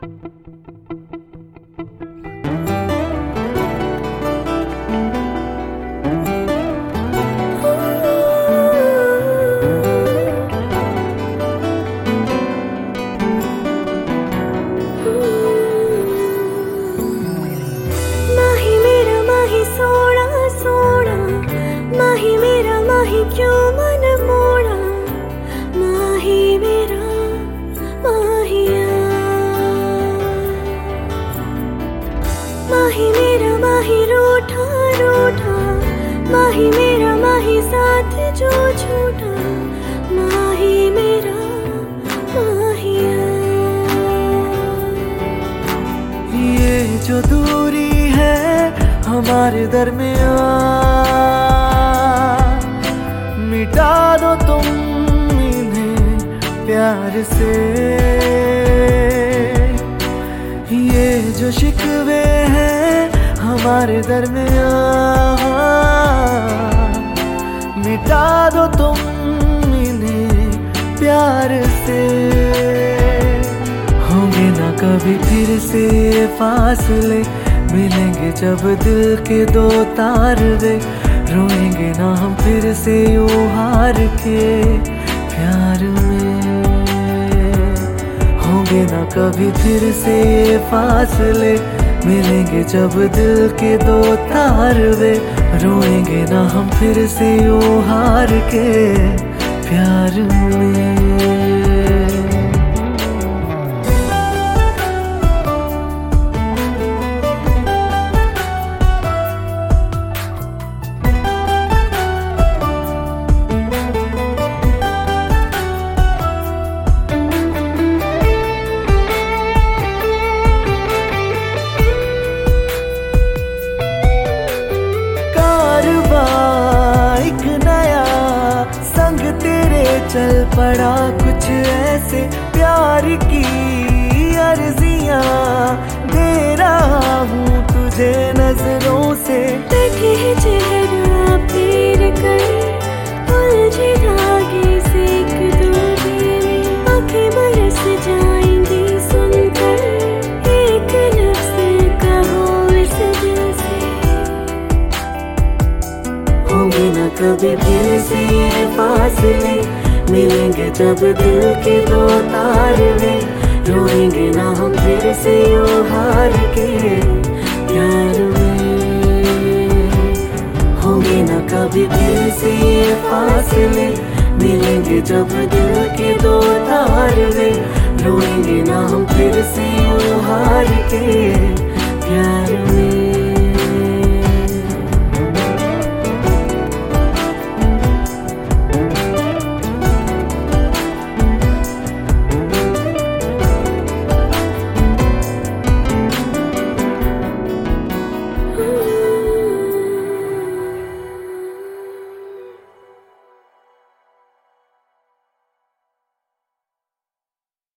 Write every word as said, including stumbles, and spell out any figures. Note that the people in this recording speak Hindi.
क्यों मन मोड़ा माही मेरा माहिया, माही मेरा माही रूठा रूठा, माही मेरा माही साथ जो छूटा, माही मेरा माहिया। ये जो दूरी है हमारे दरमियाँ, मिटा दो तुम इन्हें प्यार से। ये जो शिकवे हैं हमारे दरमियाँ, मिटा दो तुम इन्हें प्यार से। होंगे ना कभी फिर से फासले, मिलेंगे जब दिल के दो तार वे। रोएंगे ना हम फिर से यूं हार के प्यार में। होंगे ना कभी फिर से ये फासले, मिलेंगे जब दिल के दो तार वे। रोएंगे ना हम फिर से यूं हार के प्यार में। चल पड़ा कुछ ऐसे, प्यार की अर्जियां दे रहा हूँ तुझे नजरों से। बैठे चेहरा फेर कर उलझे धागे से एक दूजे में, आंखें बरस जाएंगी सुनकर एक लफ्ज़ कहो इस दिल से। होंगे न कभी फिर से ये फासले, मिलेंगे जब दिल के दो तार वे। रोएंगे ना हम फिर से यूं हार के प्यार में। होंगे ना कभी फिर से ये फासले, मिलेंगे जब दिल के दो तार वे। रोएंगे ना हम फिर से यूं हार के प्यार में।